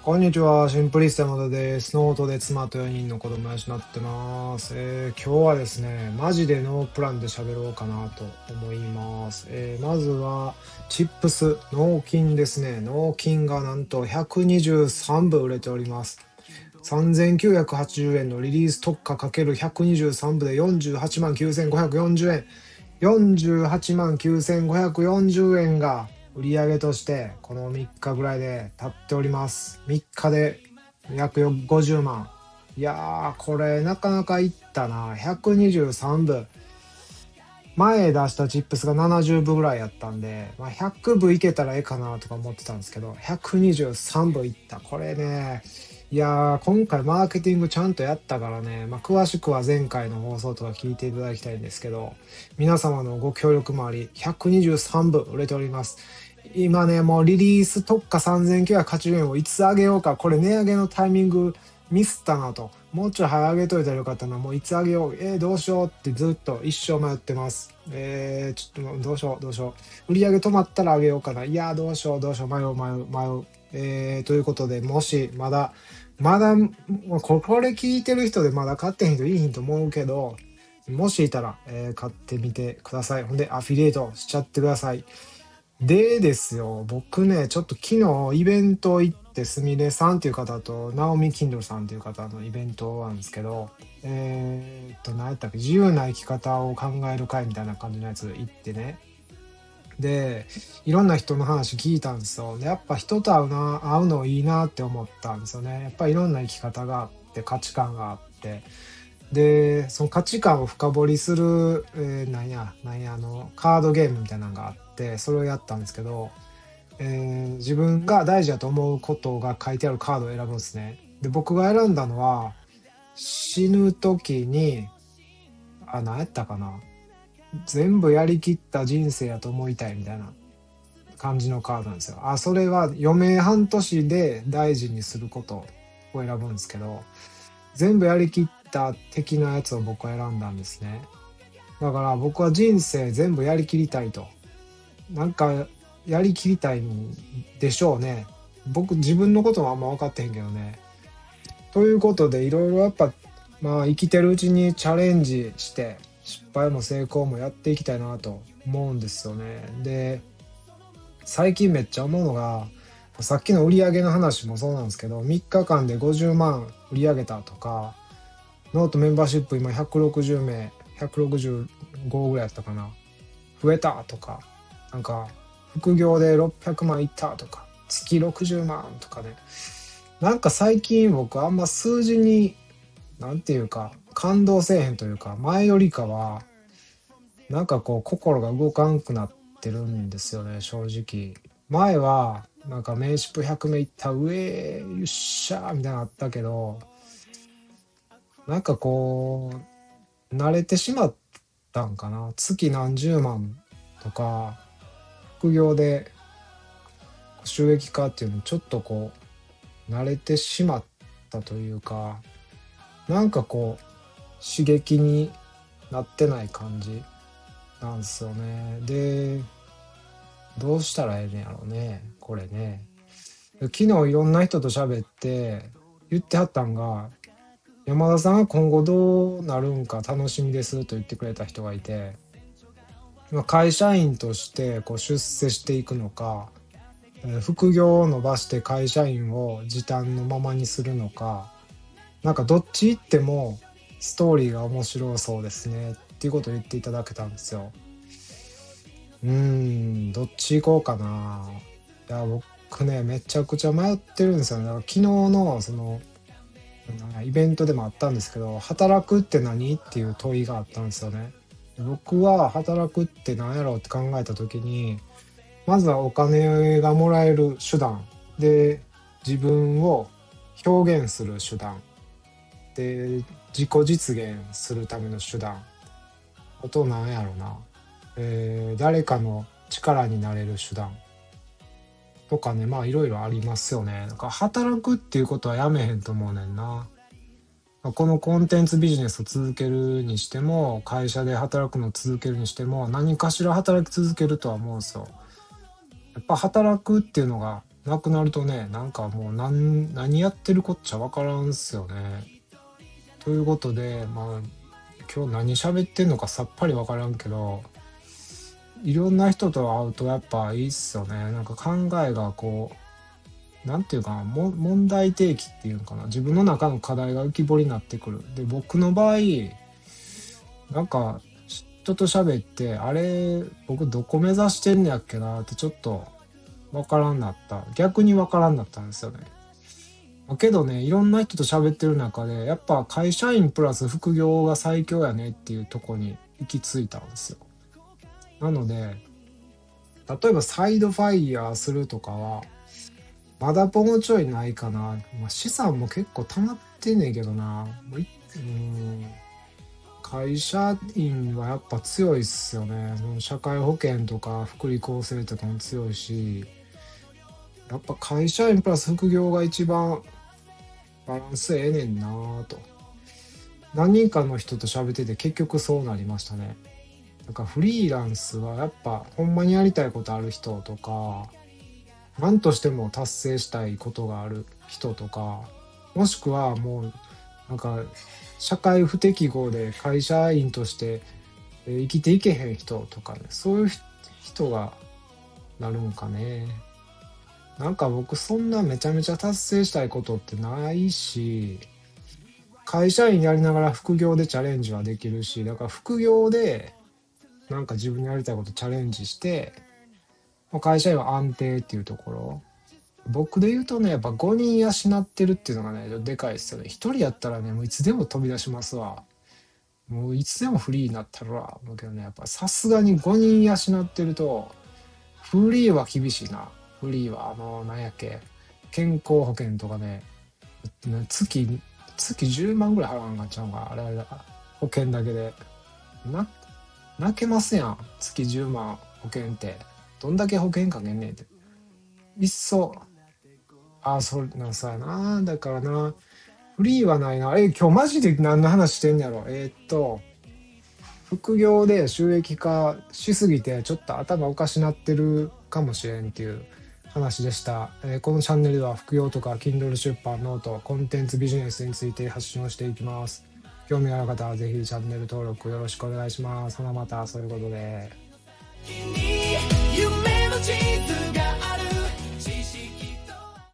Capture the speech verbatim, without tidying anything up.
こんにちは、シンプリスト山田です。ノートで妻とよにんの子供を養ってます。えー今日はですね、マジでノープランで喋ろうかなと思います。えーまずは、チップス、納金ですね。納金がなんとひゃくにじゅうさんぶ売れております。さんぜんきゅうひゃくはちじゅうえんのリリース特価 ×ひゃくにじゅうさんぶでよんじゅうはちまんきゅうせんごひゃくよんじゅうえん。よんじゅうはちまんきゅうせんごひゃくよんじゅうえんが売上としてこのみっかぐらいで経っております。みっかで約ごじゅうまん。いやー、これなかなかいったな。ひゃくにじゅうさんぶ。前出したチップスがななじゅうぶぐらいやったんで、まあ、ひゃくぶいけたらええかなとか思ってたんですけど、ひゃくにじゅうさんぶいった。これね、いやー、今回マーケティングちゃんとやったからね、まあ、詳しくは前回の放送とか聞いていただきたいんですけど、皆様のご協力もあり、ひゃくにじゅうさんぶ売れております。今ね、もうリリース特価さんぜんきゅうひゃくはちじゅうえんをいつ上げようか、これ値上げのタイミングミスったなと。もうちょい早上げといたらよかったな。もういつ上げよう。えー、どうしようってずっと一生迷ってます。えー、ちょっともうどうしよう、どうしよう。売り上げ止まったら上げようかな。いやー、どうしよう、どうしよう。迷う、迷う、迷う。えー、ということで、もし、まだ、まだ、もうここれ聞いてる人でまだ買ってへん人いいひんと思うけど、もしいたら、えー買ってみてください。ほんで、アフィリエイトしちゃってください。でですよ、僕ね、ちょっと昨日イベント行って、すみれさんっていう方と、ナオミ・キンドルさんっていう方のイベントなんですけど、えーっと、何やったっけ、自由な生き方を考える会みたいな感じのやつ行ってね。で、いろんな人の話聞いたんですよ。で、やっぱ人と会うな、会うのいいなって思ったんですよね。やっぱりいろんな生き方があって、価値観があって、で、その価値観を深掘りする、えーなんや、なんや、あの、カードゲームみたいなのがあって、それをやったんですけど、えー自分が大事だと思うことが書いてあるカードを選ぶんですね。で、僕が選んだのは、死ぬ時に、あ、何やったかな。全部やりきった人生やと思いたいみたいな感じのカードなんですよ。あ、それは余命半年で大事にすることを選ぶんですけど、全部やりきった的なやつを僕は選んだんですね。だから僕は人生全部やりきりたいと。なんかやりきりたいんでしょうね。僕自分のことはあんま分かってへんけどね。ということでいろいろやっぱまあ生きてるうちにチャレンジして失敗も成功もやっていきたいなと思うんですよね。で、最近めっちゃ思うのが、さっきの売り上げの話もそうなんですけど、みっかかんでごじゅうまん売り上げたとか、ノートメンバーシップ今ひゃくろくじゅうめい、ひゃくろくじゅうごぐらいやったかな。増えたとか、なんか副業でろっぴゃくまんいったとか、月ろくじゅうまんとかね。なんか最近僕あんま数字に、なんていうか、感動せえへんというか、前よりかは、なんかこう心が動かんくなってるんですよね、正直。前は、なんかメンシップひゃくめいった上、よっしゃーみたいなのあったけど、なんかこう、慣れてしまったんかな。月何十万とか、副業で収益化っていうのにちょっとこう、慣れてしまったというか、なんかこう、刺激になってない感じなんですよね。で、どうしたらええねやろうね、これね。昨日いろんな人と喋って言ってはったんが、山田さんが今後どうなるんか楽しみですと言ってくれた人がいて、まあ会社員としてこう出世していくのか、えー副業を伸ばして会社員を時短のままにするのか、なんかどっち行ってもストーリーが面白そうですねっていうことを言っていただけたんですよ。うーん、どっち行こうかな。いや、僕ね、めちゃくちゃ迷ってるんですよね。だから昨日のそのイベントでもあったんですけど、働くって何っていう問いがあったんですよね。僕は働くって何やろうって考えた時に、まずはお金がもらえる手段で、自分を表現する手段で、自己実現するための手段、あと何やろうな、えー誰かの力になれる手段とかね、まあいろいろありますよね。なんか働くっていうことはやめへんと思うねんな。このコンテンツビジネスを続けるにしても、会社で働くのを続けるにしても、何かしら働き続けるとは思うんですよ。やっぱ働くっていうのがなくなるとね、なんかもう何、何やってるこっちゃわからんすよね。ということで、まあ、今日何喋ってんのかさっぱりわからんけど、いろんな人と会うとやっぱいいっすよね。なんか考えがこう、なんていうかな、も問題提起っていうのかな。自分の中の課題が浮き彫りになってくる。で、僕の場合、なんか、人と喋って、あれ、僕どこ目指してんねやっけなってちょっとわからんなった。逆にわからんなったんですよね。まけどね、いろんな人と喋ってる中で、やっぱ会社員プラス副業が最強やねっていうとこに行き着いたんですよ。なので、例えばサイドファイヤーするとかは、まだもうちょいないかな。まあ、資産も結構溜まってんねんけどな。もういうん会社員はやっぱ強いっすよね。その社会保険とか福利厚生とかも強いし、やっぱ会社員プラス副業が一番バランスええねんなぁと。何人かの人と喋ってて結局そうなりましたね。なんかフリーランスはやっぱほんまにやりたいことある人とか、何としても達成したいことがある人とか、もしくはもうなんか社会不適合で会社員としてえ生きていけへん人とかね、そういう人がなるんかね。なんか僕そんなめちゃめちゃ達成したいことってないし、会社員やりながら副業でチャレンジはできるし、だから副業でなんか自分にやりたいことチャレンジして、まあ会社員は安定っていうところ。僕で言うとね、やっぱごにん養ってるっていうのがね、でかいですよね。ひとりやったらね、もういつでも飛び出しますわ。もういつでもフリーになったらわ。思うけどね、やっぱさすがにごにん養ってると、フリーは厳しいな。フリーは、あの、なんやっけ、健康保険とかね、月、月じゅうまんぐらい払わんかっちゃうんか、あれあれだ。保険だけで。な、泣けますやん。月じゅうまん保険って。どんだけ保険かけんねんって。いっそ、ああ、それなさやな。だからな、フリーはないな。え、今日マジで何の話してんやろ。えーっと、副業で収益化しすぎてちょっと頭おかしなってるかもしれんっていう話でした。えーこのチャンネルでは副業とか Kindle 出版ノートコンテンツビジネスについて発信をしていきます。興味ある方はぜひチャンネル登録よろしくお願いします。そのまたそういうことで。君夢の地図